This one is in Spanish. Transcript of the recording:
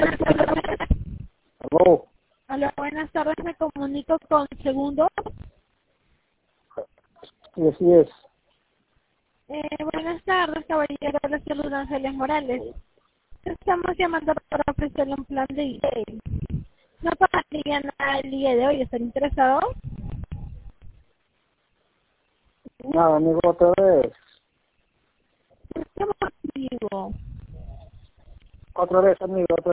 buenas tardes. Aló. Hola, buenas tardes. Me comunico con Segundo. Sí, así es. Buenas tardes, caballero. Le saluda Ángeles Morales. Estamos llamando para ofrecerle un plan de email. No pagaría nada el día de hoy. ¿Están interesados? Nada, amigo, otra vez. ¿Qué motivo? Otra vez, amigo, otra